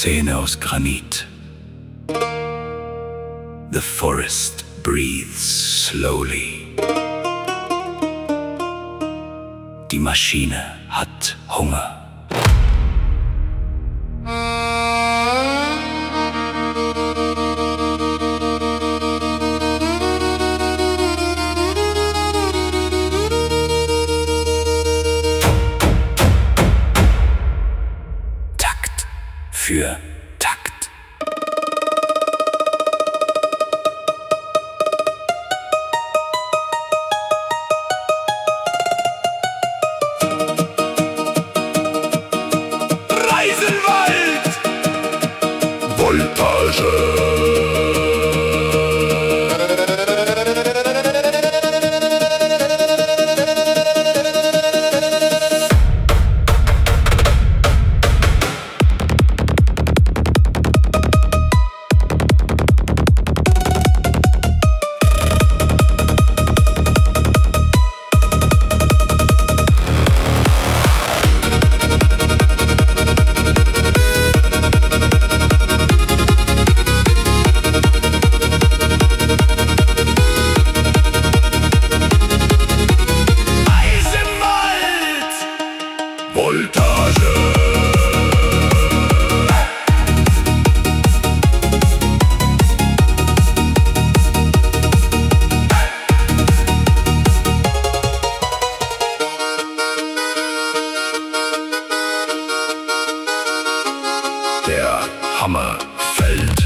Zähne aus Granit. The forest breathes slowly. Die Maschine hat Hunger. Takt für Takt. Der Hammer fällt.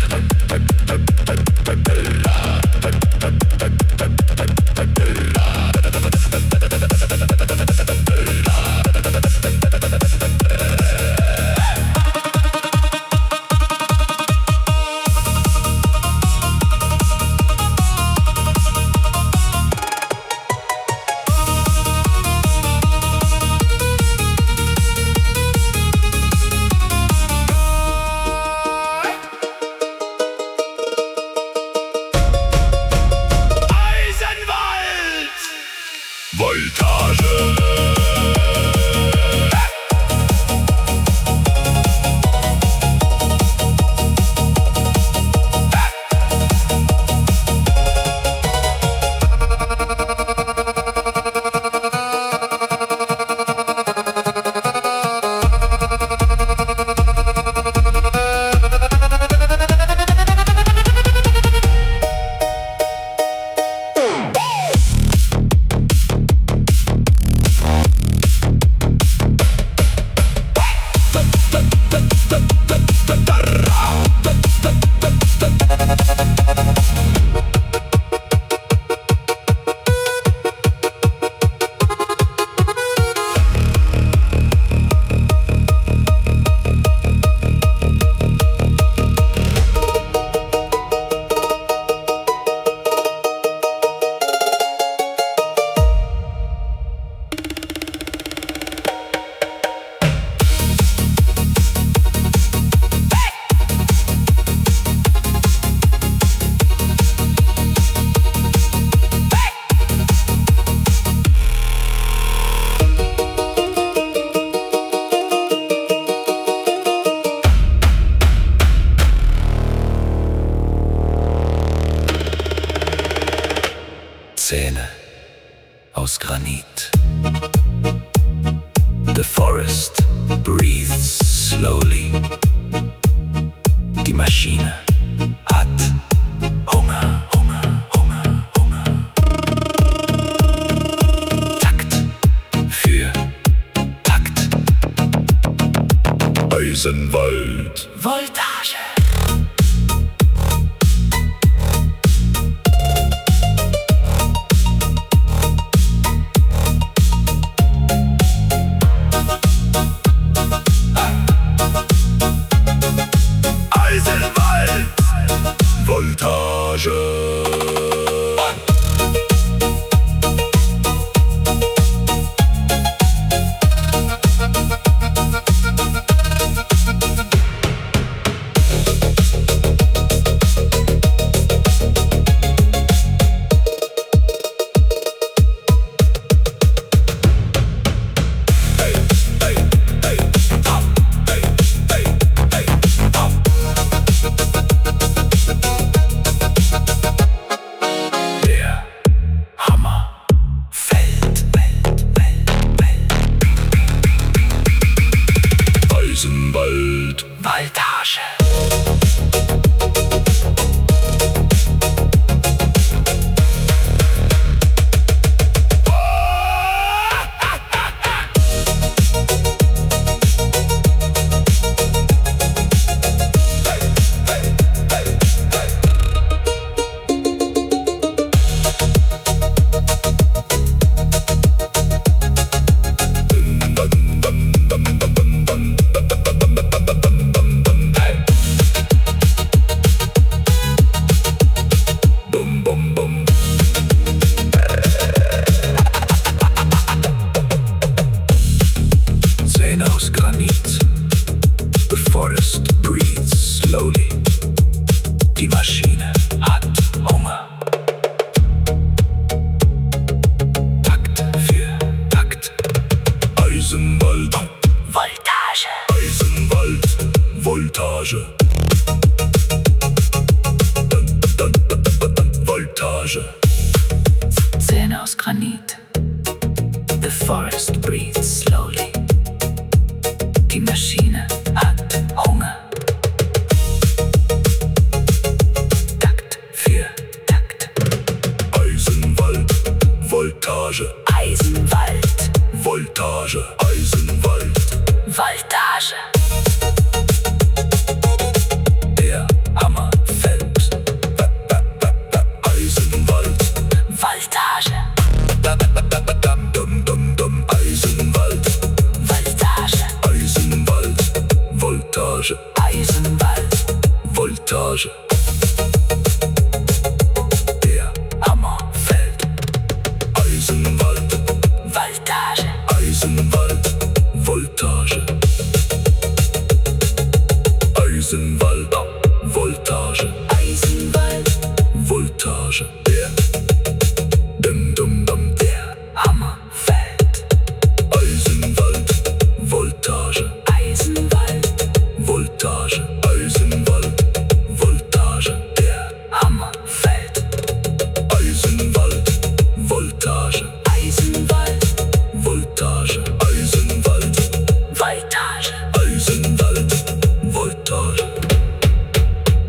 Voltage. Zähne aus Granit. The forest breathes slowly. Die Maschine hat Hunger, Hunger, Hunger, Hunger. Takt für Takt. Eisenwald. Voltage. Voltage. Hey, hey, hey, up, hey, hey, hey, up. Die Maschine hat Hunger. Takt für Takt. Eisenwald. Voltage. Eisenwald. Voltage. Voltage. Zähne aus Granit. The forest breathes slowly. Die Maschine hat Hunger. Takt für Takt. Eisenwald. Voltage. Eisenwald. Voltage. Eisenwald. Voltage. Der Hammer fällt. Eisenwald. Voltage. Eisenwald. Voltage. Eisenwald. Voltage. Eisenwald. Voltage.